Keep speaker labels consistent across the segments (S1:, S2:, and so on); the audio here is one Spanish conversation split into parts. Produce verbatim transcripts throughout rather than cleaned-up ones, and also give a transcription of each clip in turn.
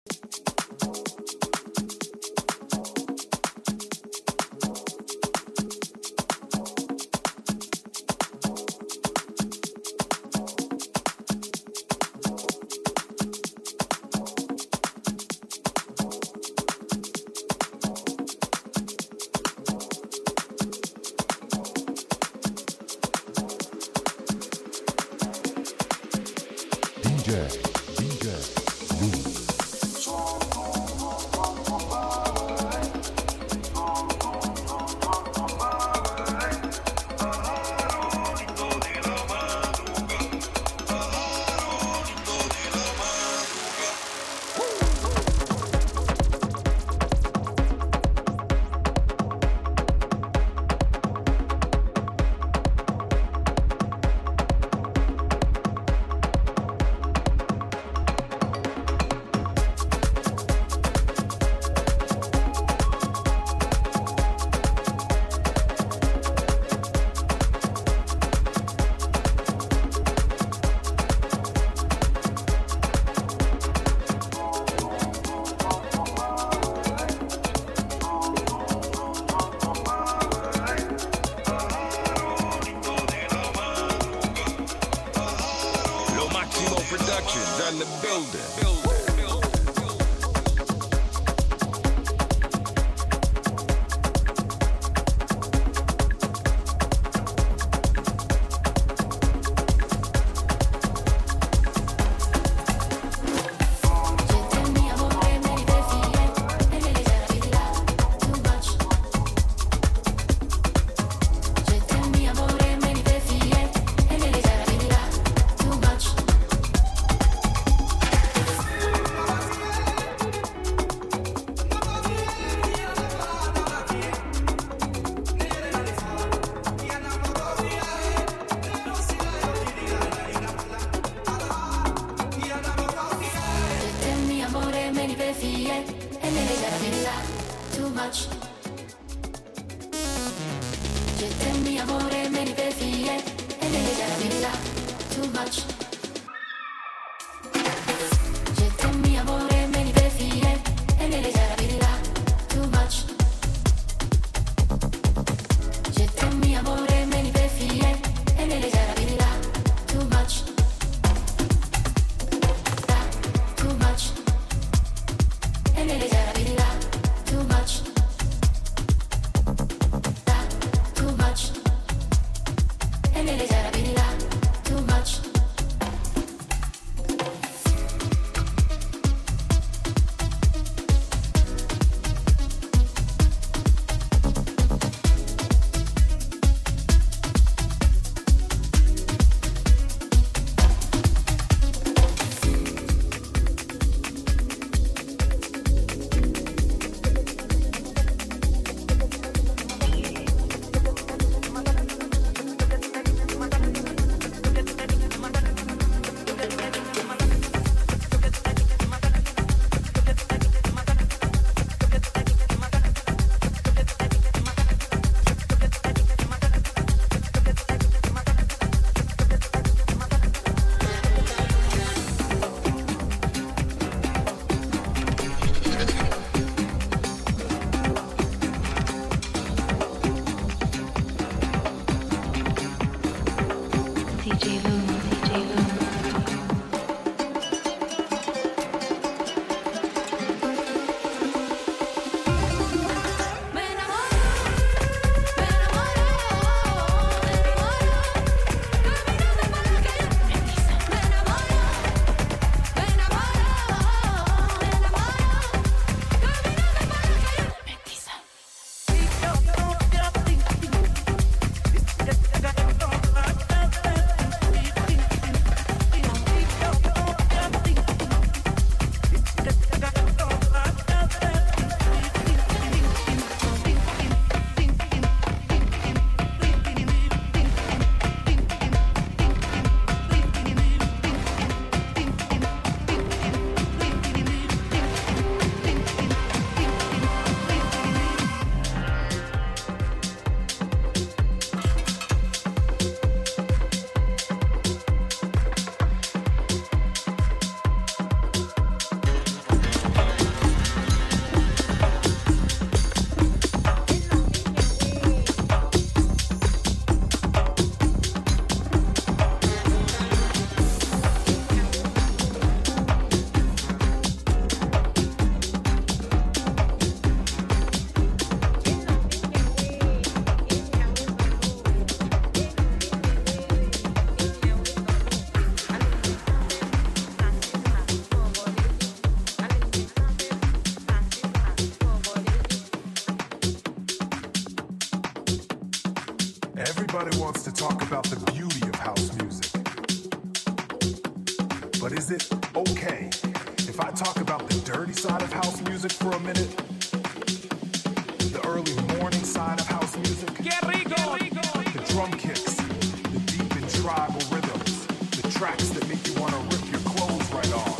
S1: Too much. Everybody wants to talk about the beauty of house music. But is it okay if I talk about the dirty side of house music for a minute? The early morning side of house music?
S2: ¡Qué rico!
S1: The drum kicks, the deep and tribal rhythms, the tracks that make you want to rip your clothes right off.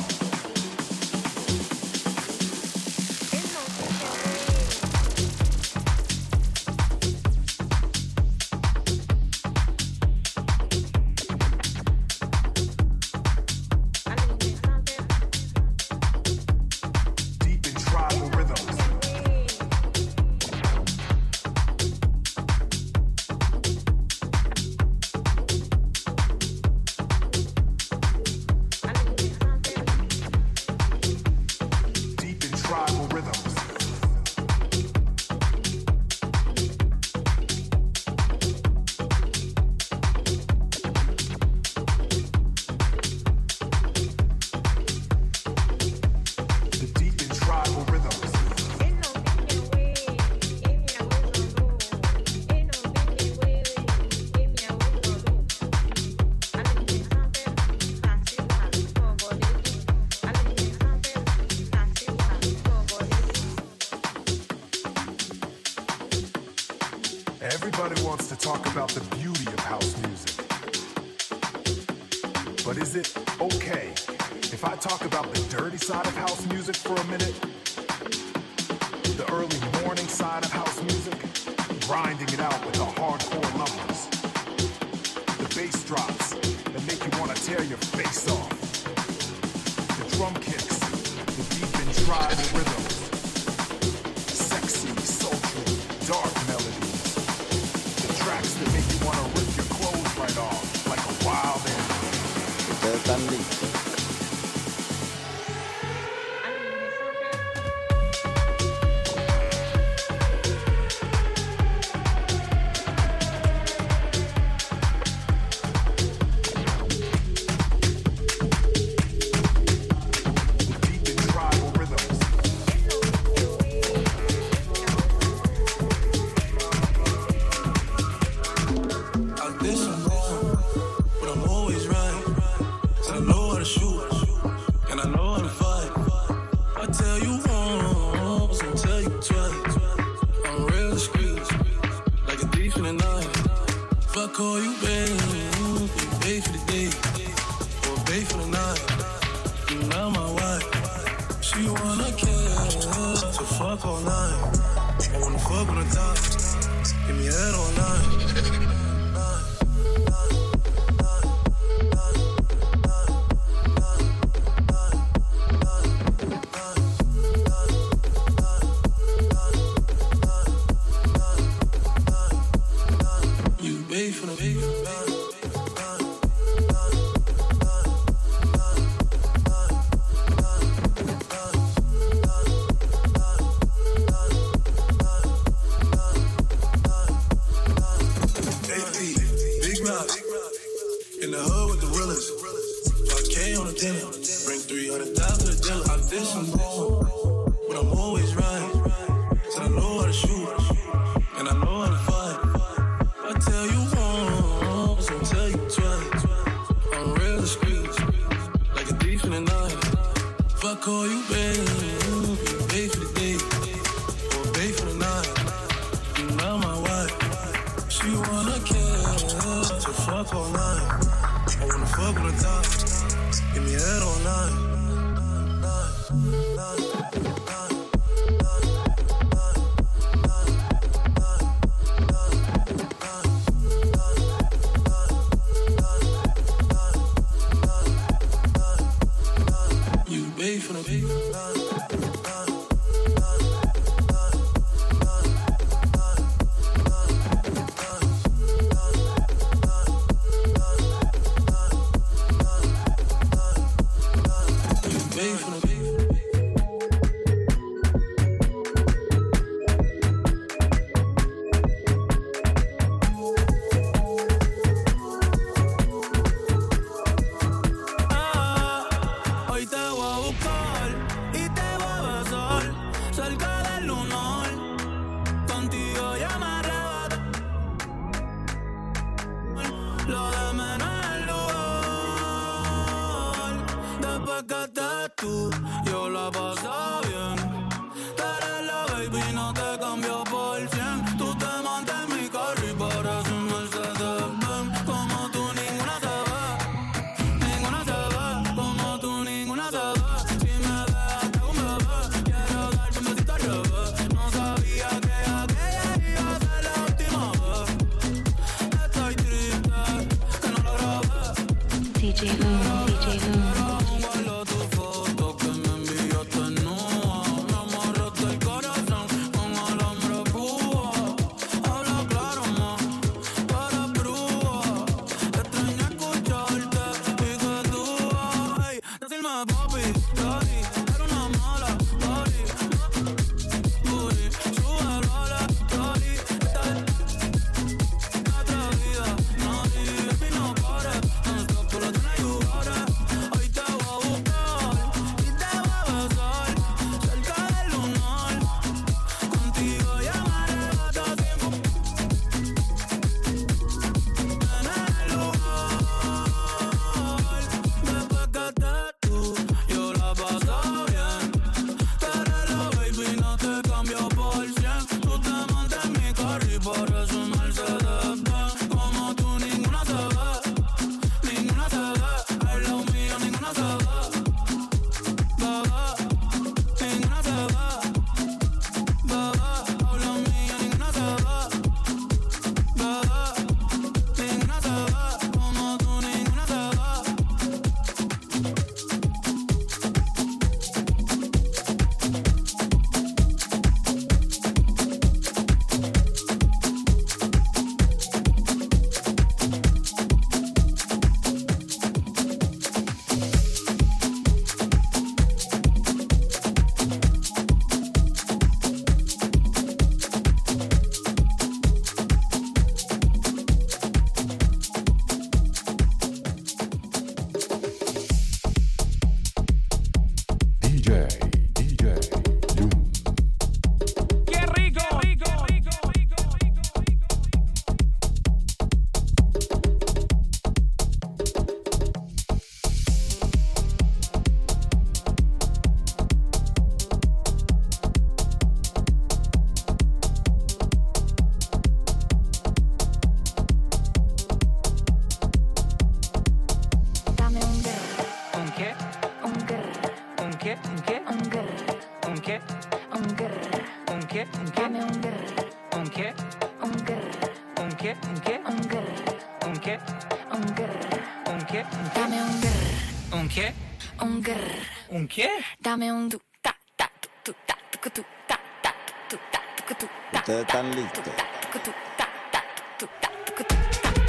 S1: Everybody wants to talk about the beauty of house music. But is it okay if I talk about the dirty side of house music for a minute? The early morning side of house music? Grinding it out with the hardcore lovers. The bass drops that make you want to tear your face off. The drum kicks, the deep and tribal rhythms. Sexy, sultry, dark melodies. Tracks that make you want to rip your clothes right off like a wild animal.
S3: Ustedes están listos.
S2: ¿Un qué?
S4: Un grr.
S2: ¿Un qué? ¿Un qué?
S4: Dame un grr.
S2: ¿Un qué?
S4: Un grr.
S2: ¿Un qué? ¿Un qué?
S4: Un grr.
S2: ¿Un qué?
S4: Un grr.
S2: ¿Un qué?
S4: Dame un grr.
S2: ¿Un qué?
S4: Un grr.
S2: ¿Un qué?
S4: Dame un tu ta ta tu ta tu tu ta ta tu ta tu tu ta.
S3: Ustedes están listos.
S4: Tu tu ta ta tu ta tu tu.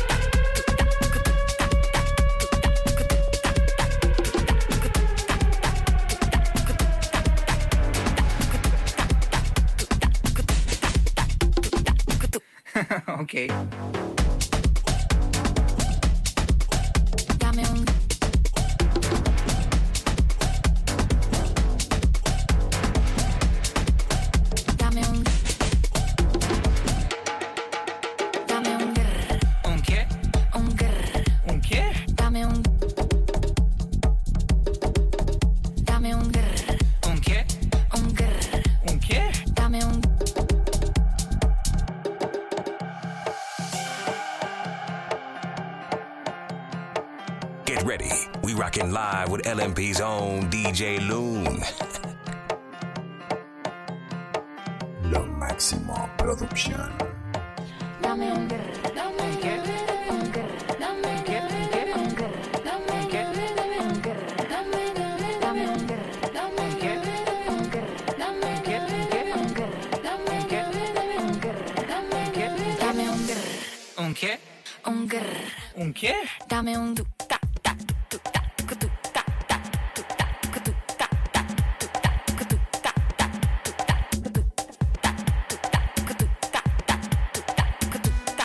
S2: Okay.
S4: Dame un Dame un Dame un grr.
S2: ¿Un qué?
S4: Un grr.
S2: ¿Un qué?
S4: Dame un Dame un grr.
S2: ¿Un qué?
S4: Un grr.
S2: ¿Un qué?
S4: Dame un
S5: Get ready. We rockin' live with L M P's own D J Loon.
S6: Lo máximo producción.
S4: Dame un grr. Dame un
S2: qué?
S4: Un grr. Dame un
S2: qué? ¿Un qué?
S4: Un grr. Dame un
S2: qué?
S4: Un grr. Dame Dame un grr. Dame
S2: ¿Un qué?
S4: Un grr. Dame
S2: ¿Un qué? ¿Un qué?
S4: Un grr. Dame
S2: ¿Un qué?
S4: Un grr. Dame
S2: ¿Un qué?
S4: Dame un grr.
S2: ¿Un qué?
S4: Un grr.
S2: ¿Un qué?
S4: Dame un tu ta ta tu ta tu tu ta ta tu ta tu ta ta tu ta tu ta ta tu ta tu ta tu ta ta tu ta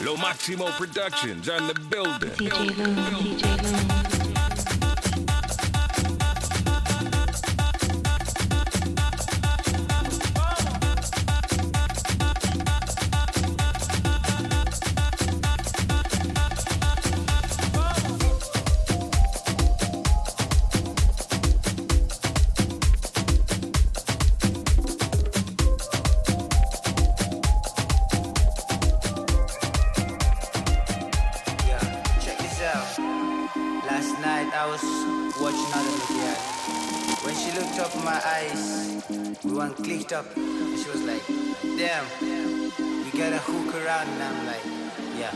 S5: Lo Maximo Productions on the building.
S7: D J Loon, D J Loon.
S8: Clicked up and she was like, damn, we gotta hook around. And I'm like, yeah.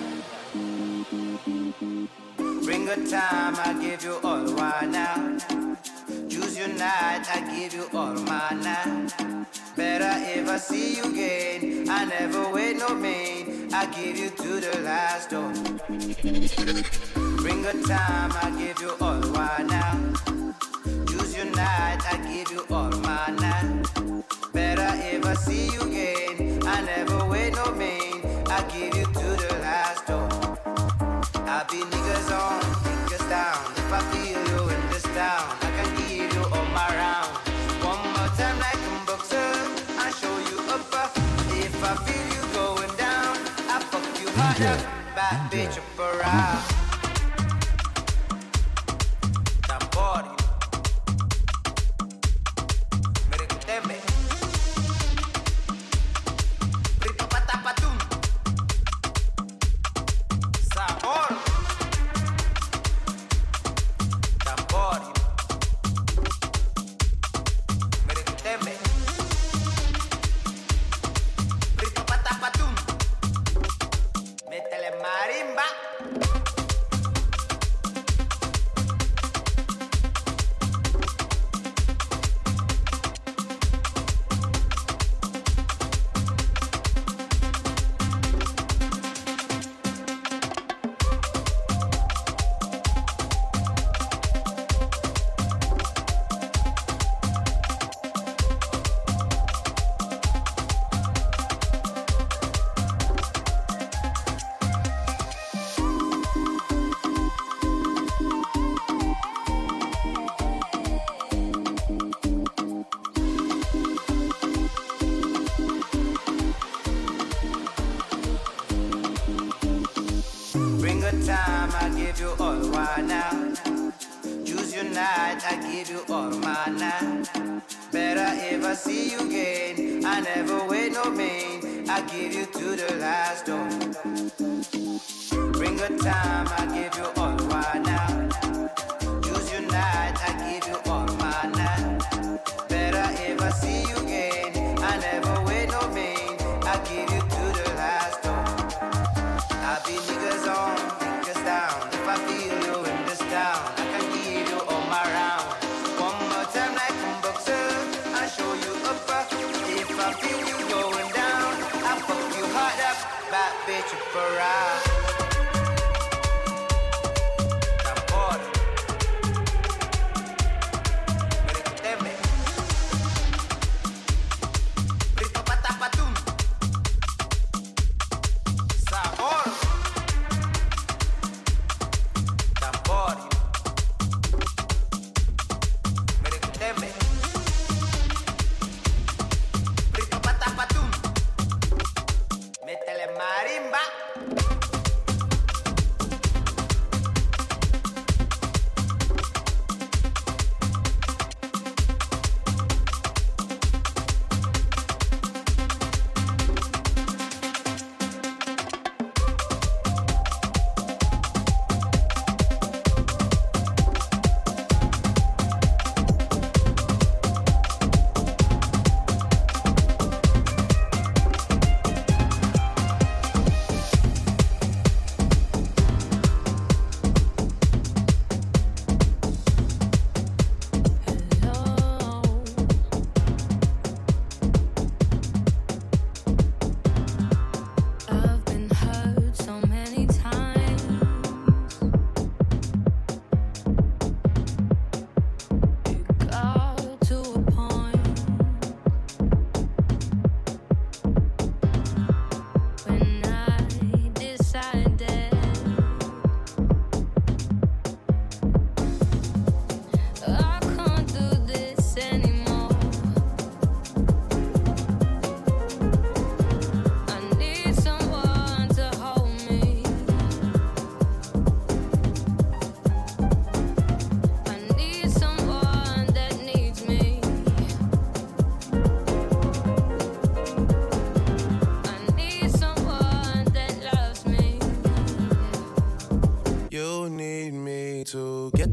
S8: Bring a time, I give you all why now. Choose your night, I give you all my night. Better if I see you again, I never wait no main. I give you to the last door. Bring a time, I give you all why now. Choose your night, I give you all my night. Better if I see you again, I never wait no main. I give you to the last door. I be niggas on, niggas down. If I feel you in this town, I can give you all my round. One more time like a boxer, I show you up. If I feel you going down, I fuck you hard up. Bad bitch up around. Tambor.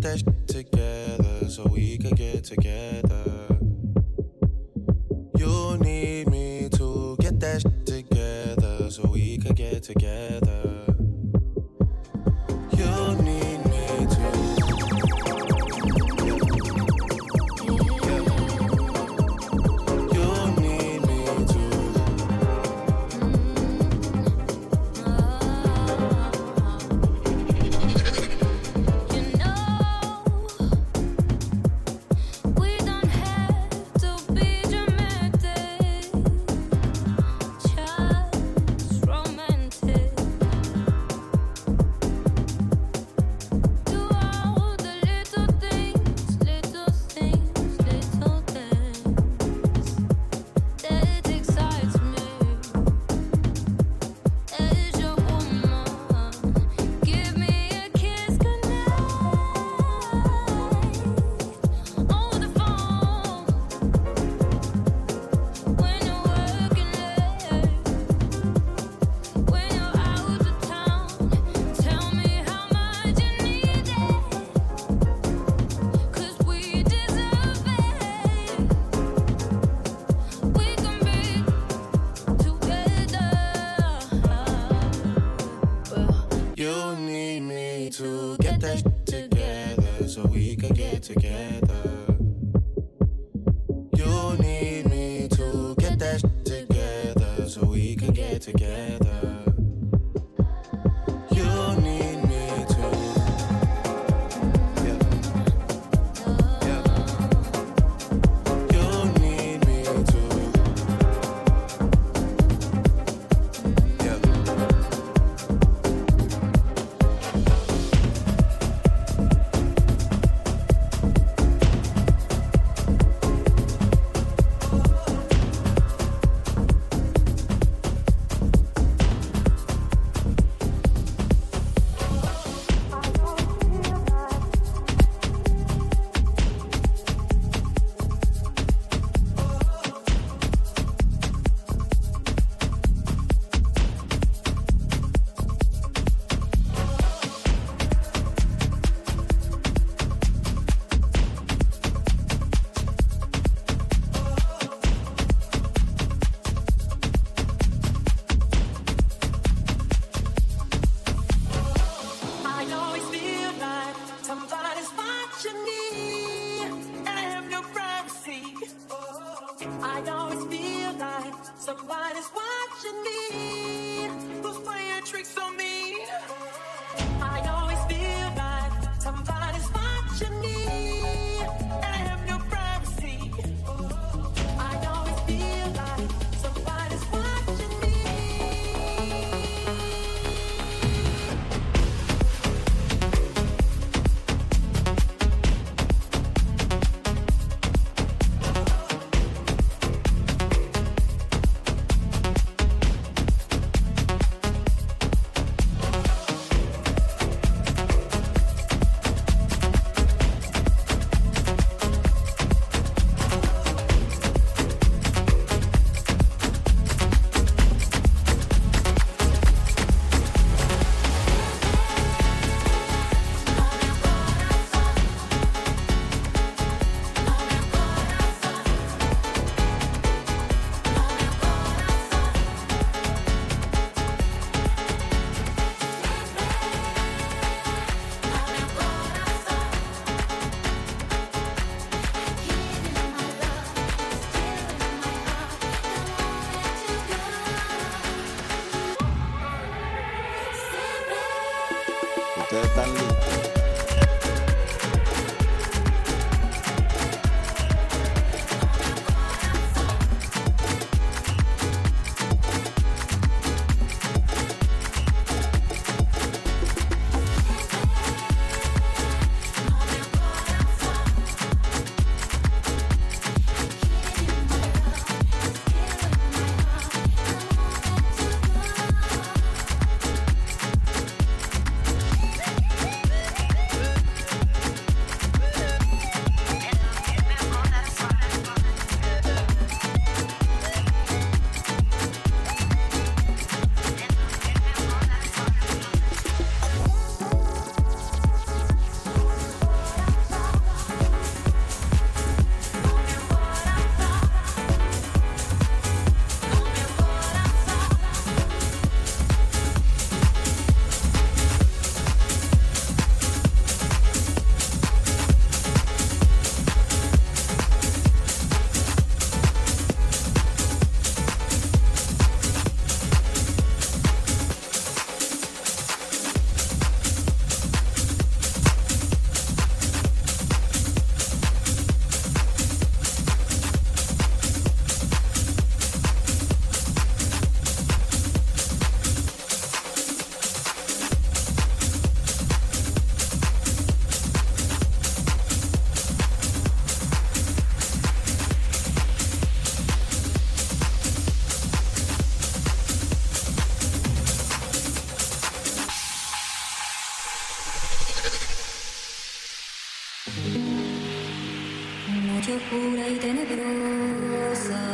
S9: that shit together so we could get together. You need me to get that shit together so we could get together. You need me to.
S3: Ustedes están listos.
S10: We'll be right back. oscura y tenebrosa.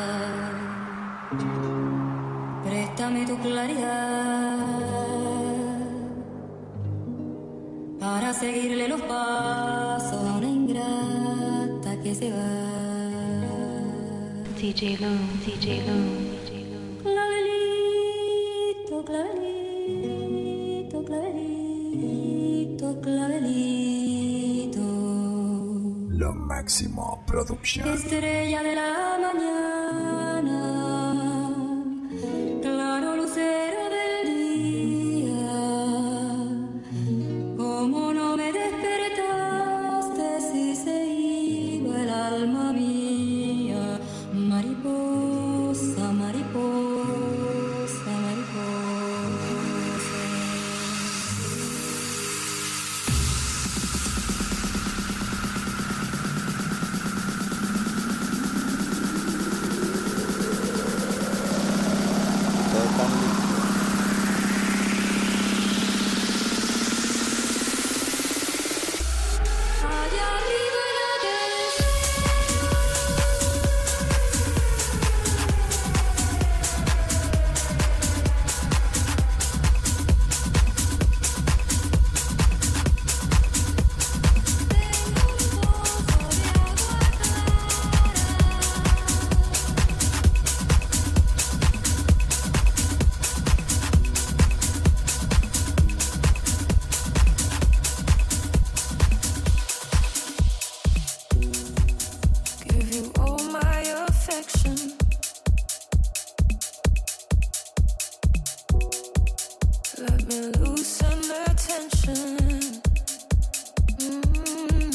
S10: Préstame tu claridad para seguirle los pasos a una ingrata que se va.
S7: D J Loom, D J Loom.
S10: Clavelito, clavelito, clavelito, clavelito.
S11: Lo Máximo Production.
S10: Estrella de la mañana, claro lucero del día. ¿Cómo no me despertaste si se iba el alma mía? Mariposa, mariposa, mariposa. Allá arriba en aquel
S12: Give you all my affection. Let me loosen the tension. Mm.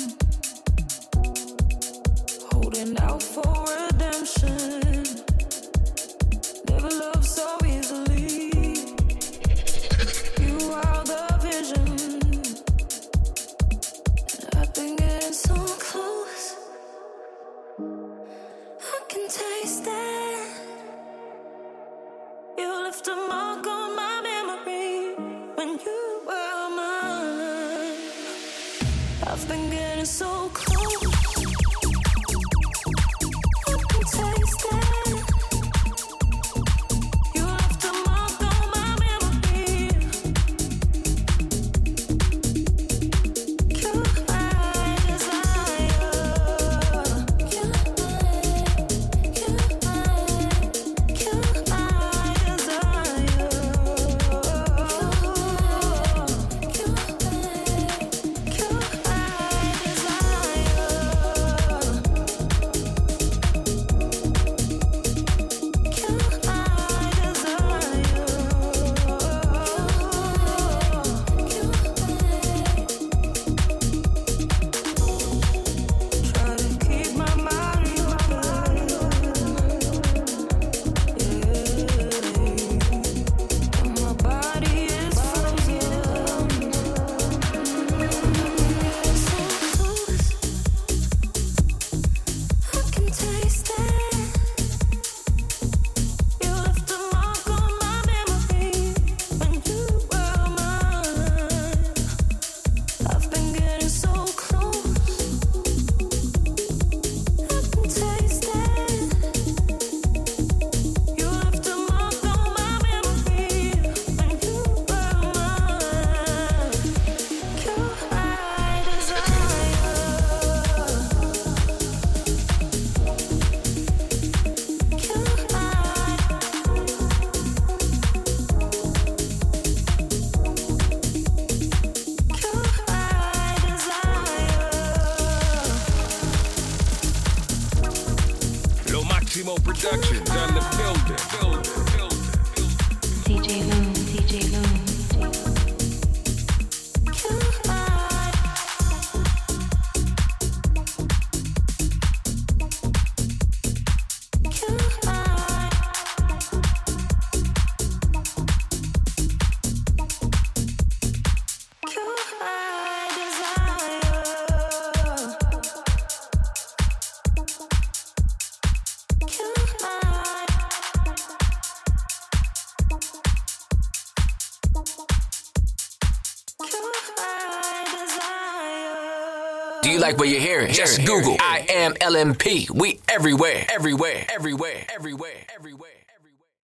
S12: Holding out for redemption. Never loved so easily. You are the vision. And I've been getting so close. I can taste it. You left a mark on my memory when you were mine. I've been getting so close. I can taste it. You left a mark on my memory. You're my desire. Desire.
S5: Do you like what you're hearing? Just Google I am L M P. We everywhere, everywhere, everywhere, everywhere, everywhere.